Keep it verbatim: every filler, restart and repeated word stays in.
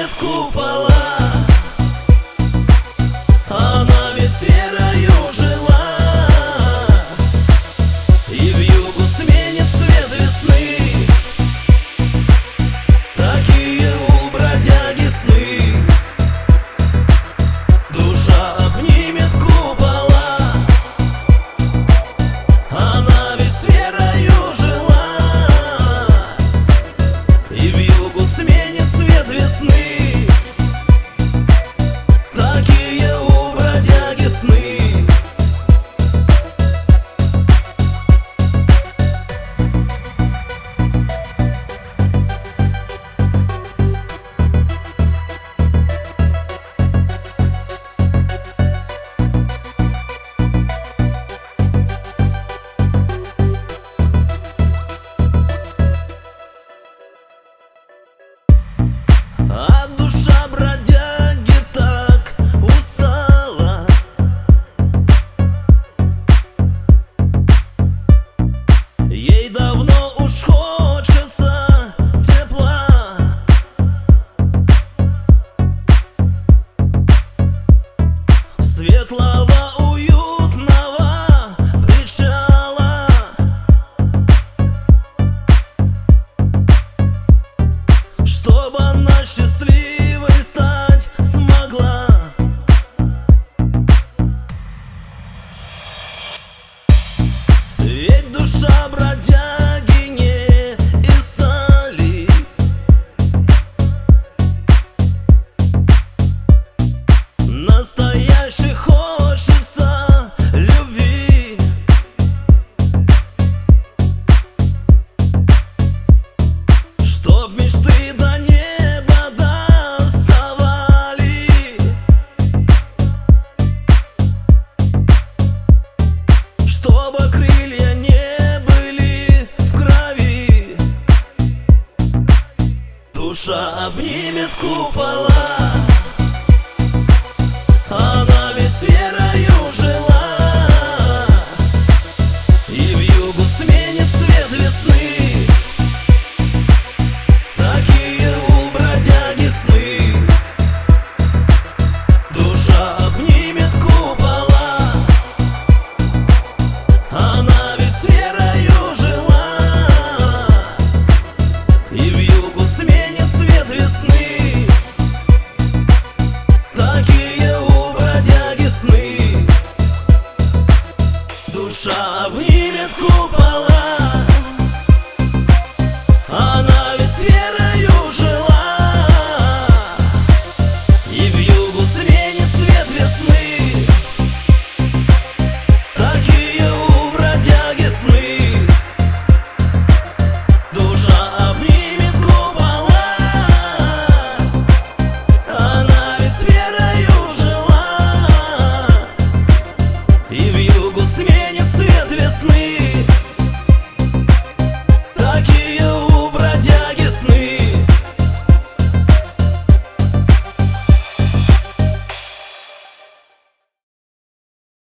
обнимет купола. Она ведь серою жила, и вьюгу сменит свет весны. Такие у бродяги сны. Душа обнимет купола. Она ведь серою жила, и вьюгу сменит свет весны. Такие у бродяги сны. А душа бродяги так устала. Ей давно уж хочется тепла. Светлого, уютного причала. Чтобы она счастливой стать смогла. Ведь душа бродяги не из стали. Настоящей хочется любви. Чтоб мечты до неба доставали. Чтобы крылья не были в крови. Душа обнимет купола. Она ведь серою жила, и вьюгу сменит свет весны. Такие у бродяги сны. Душа обнимет купола. Она ведь серою жила, и вьюгу сменит свет весны. Такие у бродяги сны. Душа обнимет купола. Она ведь серою жила, и вьюгу сменит свет весны. Такие у бродяги сны. Душа обнимет купола. Она ведь серою жила, и вьюгу сменит свет весны.